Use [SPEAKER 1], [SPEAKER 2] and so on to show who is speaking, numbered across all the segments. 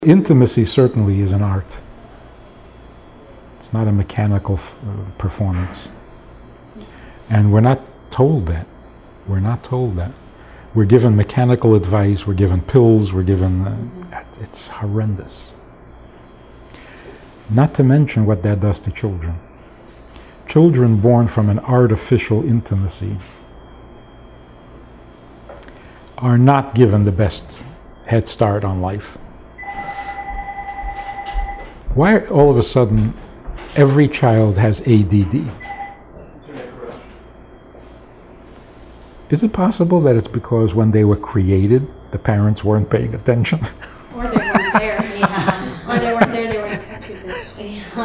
[SPEAKER 1] Intimacy certainly is an art. It's not a mechanical performance. And we're not told that. We're not told that. We're given mechanical advice, we're given pills, we're given... it's horrendous. Not to mention what that does to children. Children born from an artificial intimacy are not given the best head start on life. Why all of a sudden every child has ADD? Is it possible that it's because when they were created, the parents weren't paying attention?
[SPEAKER 2] Or they weren't there. Yeah. Or they weren't there, they weren't petri dish.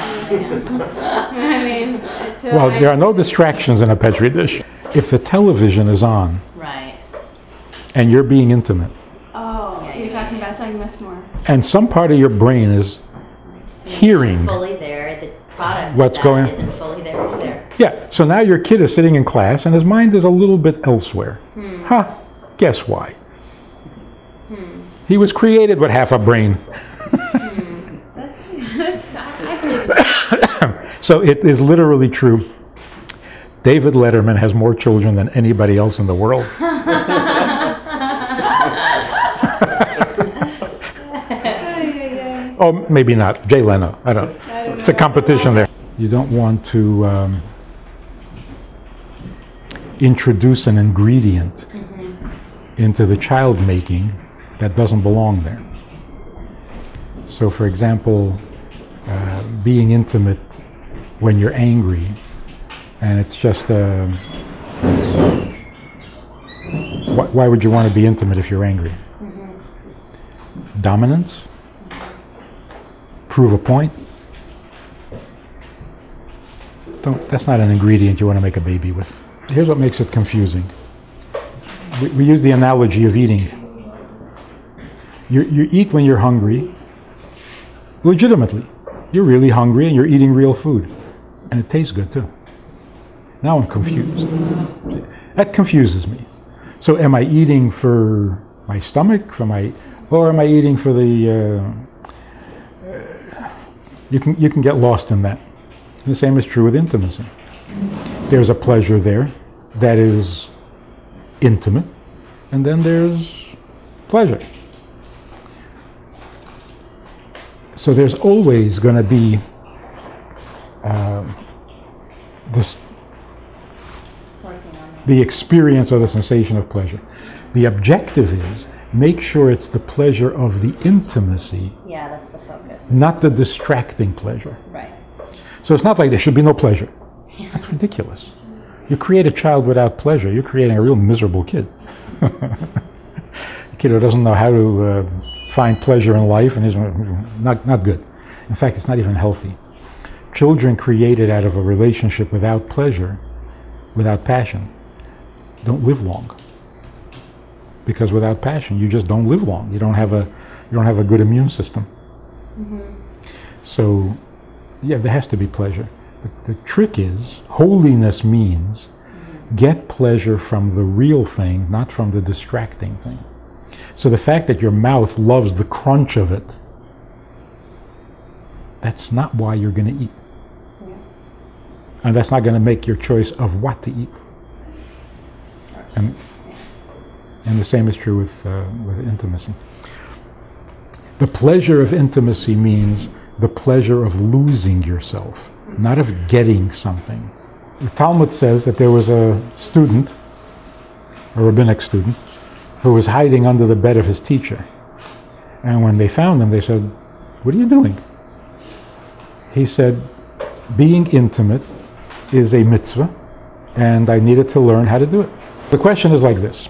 [SPEAKER 2] I mean,
[SPEAKER 1] well, there are no distractions in a petri dish. If the television is on,
[SPEAKER 2] right,
[SPEAKER 1] and you're being intimate,
[SPEAKER 2] you're talking about something much more.
[SPEAKER 1] And some part of your brain is hearing
[SPEAKER 3] fully there, the product
[SPEAKER 1] what's going on
[SPEAKER 3] isn't fully there either.
[SPEAKER 1] Yeah, so now your kid is sitting in class and his mind is a little bit elsewhere. Guess why? He was created with half a brain. So it is literally true. David Letterman has more children than anybody else in the world. Oh, maybe not. Jay Leno. I don't know. It's a competition there. You don't want to introduce an ingredient into the child making that doesn't belong there. So, for example, being intimate when you're angry, and it's just why would you want to be intimate if you're angry? Dominance? Prove a point? That's not an ingredient you want to make a baby with. Here's what makes it confusing. We use the analogy of eating. You eat when you're hungry, legitimately. You're really hungry and you're eating real food. And it tastes good too. Now I'm confused. That confuses me. So am I eating for my stomach, or am I eating for the... You can get lost in that. And the same is true with intimacy. There's a pleasure there that is intimate, and then there's pleasure. So there's always going to be the experience or the sensation of pleasure. The objective is make sure it's the pleasure of the intimacy.
[SPEAKER 3] Yeah, that's the focus.
[SPEAKER 1] Not the distracting pleasure.
[SPEAKER 3] Right.
[SPEAKER 1] So it's not like there should be no pleasure. That's ridiculous. You create a child without pleasure, you're creating a real miserable kid. A kid who doesn't know how to find pleasure in life and is not good. In fact, it's not even healthy. Children created out of a relationship without pleasure, without passion, don't live long. Because without passion, you just don't live long. You don't have a good immune system. So, yeah, there has to be pleasure. The trick is, holiness means get pleasure from the real thing, not from the distracting thing. So the fact that your mouth loves the crunch of it, that's not why you're going to eat. And that's not going to make your choice of what to eat. And the same is true with intimacy. The pleasure of intimacy means the pleasure of losing yourself, not of getting something. The Talmud says that there was a student, a rabbinic student, who was hiding under the bed of his teacher. And when they found him, they said, "What are you doing?" He said, "Being intimate is a mitzvah, and I needed to learn how to do it." The question is like this.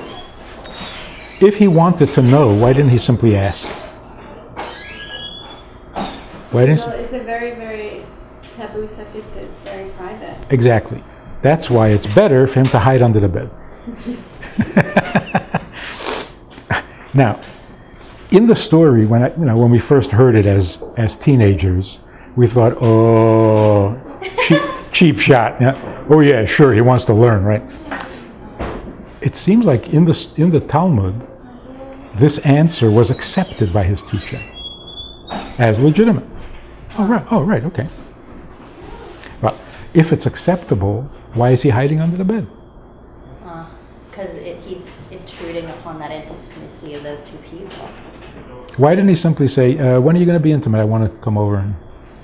[SPEAKER 1] If he wanted to know, why didn't he simply ask? Why didn't
[SPEAKER 2] Well, it's a very, very taboo subject that's very private.
[SPEAKER 1] Exactly. That's why it's better for him to hide under the bed. Now, in the story, when we first heard it as teenagers, we thought, oh, cheap shot. Yeah. Oh yeah, sure, he wants to learn, right? It seems like in the Talmud, this answer was accepted by his teacher as legitimate. Oh, right, okay. Well, if it's acceptable, why is he hiding under the bed?
[SPEAKER 3] Because he's intruding upon that intimacy of those two people.
[SPEAKER 1] Why didn't he simply say, when are you going to be intimate? I want to come over and...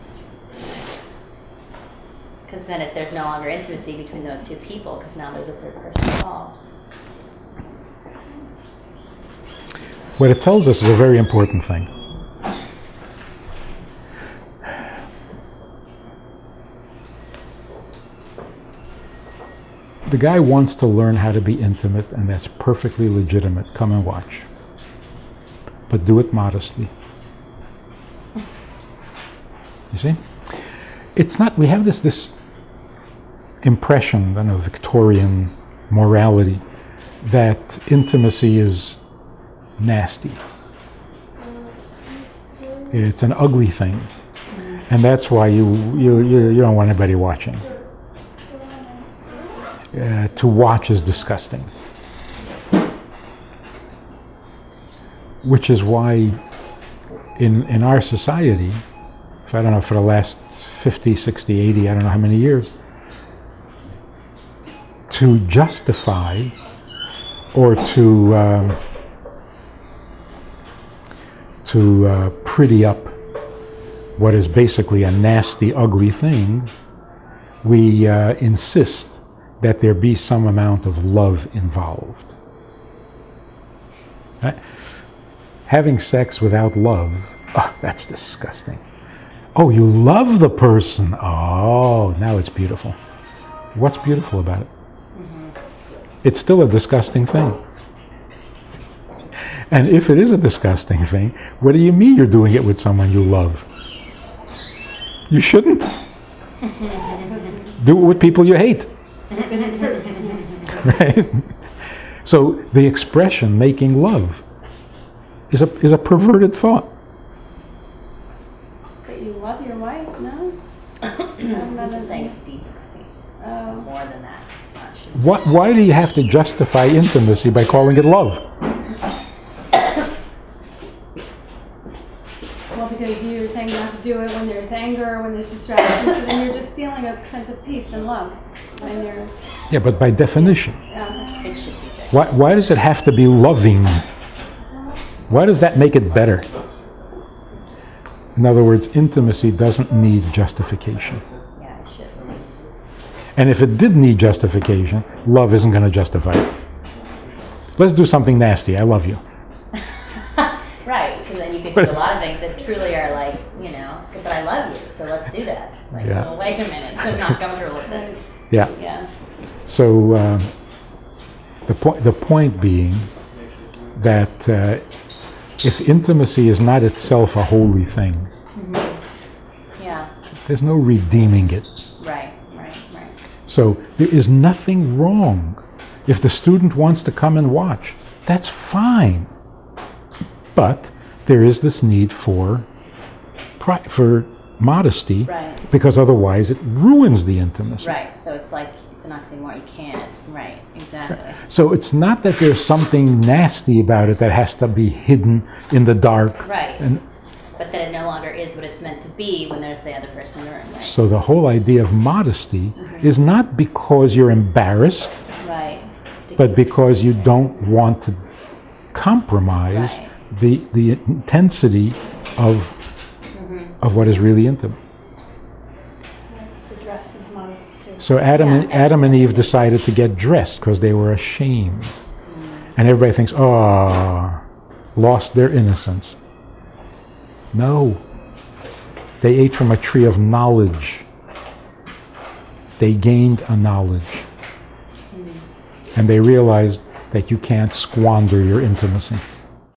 [SPEAKER 3] Because then if there's no longer intimacy between those two people, because now there's a third person involved.
[SPEAKER 1] What it tells us is a very important thing. The guy wants to learn how to be intimate, and that's perfectly legitimate. Come and watch. But do it modestly. You see? It's not, we have this impression, I don't know, Victorian morality, that intimacy is nasty. It's an ugly thing. And that's why you don't want anybody watching. To watch is disgusting. Which is why in our society, I don't know, for the last 50, 60, 80, I don't know how many years, to justify or to pretty up what is basically a nasty, ugly thing, we insist that there be some amount of love involved. Right? Having sex without love, oh, that's disgusting. Oh, you love the person. Oh, now it's beautiful. What's beautiful about it? It's still a disgusting thing. And if it is a disgusting thing, what do you mean you're doing it with someone you love? You shouldn't. Do it with people you hate. Right? So the expression making love is a perverted thought.
[SPEAKER 2] But you love your wife, no?
[SPEAKER 3] I'm just saying it's deeper. It's more than that. It's not.
[SPEAKER 1] Why do you have to justify intimacy by calling it love?
[SPEAKER 2] Well, because you're saying not to do it when there's anger, when there's distraction, so then you're just feeling a sense of peace and love. When you're...
[SPEAKER 1] Yeah, but by definition.
[SPEAKER 3] It should be there.
[SPEAKER 1] Why does it have to be loving? Why does that make it better? In other words, intimacy doesn't need justification.
[SPEAKER 3] Yeah, it should.
[SPEAKER 1] And if it did need justification, love isn't going to justify it. Let's do something nasty. I love you.
[SPEAKER 3] Right, because then you could do a lot of things that truly are like, you know, but I love you, so let's do that. Like,
[SPEAKER 1] Yeah.
[SPEAKER 3] well, wait a minute, I'm not comfortable with this.
[SPEAKER 1] Yeah.
[SPEAKER 3] Yeah.
[SPEAKER 1] So the point being that if intimacy is not itself a holy thing,
[SPEAKER 3] Yeah.
[SPEAKER 1] there's no redeeming it.
[SPEAKER 3] Right.
[SPEAKER 1] So there is nothing wrong. If the student wants to come and watch, that's fine. But there is this need for modesty,
[SPEAKER 3] Right.
[SPEAKER 1] because otherwise it ruins the intimacy.
[SPEAKER 3] Right. So it's like it's an oxymoron. You can't. Right. Exactly.
[SPEAKER 1] So it's not that there's something nasty about it that has to be hidden in the dark.
[SPEAKER 3] Right.
[SPEAKER 1] And
[SPEAKER 3] But then it no longer is what it's meant to be when there's the other person in the room. Right.
[SPEAKER 1] so the whole idea of modesty is not because you're embarrassed,
[SPEAKER 3] Right. It's to
[SPEAKER 1] but
[SPEAKER 3] keep-
[SPEAKER 1] because you don't want to compromise
[SPEAKER 3] Right.
[SPEAKER 1] the intensity of what is really intimate.
[SPEAKER 2] The dress is modest too.
[SPEAKER 1] So Adam and Eve decided to get dressed because they were ashamed. And everybody thinks, oh, lost their innocence. No. They ate from a tree of knowledge. They gained a knowledge. And they realized that you can't squander your intimacy.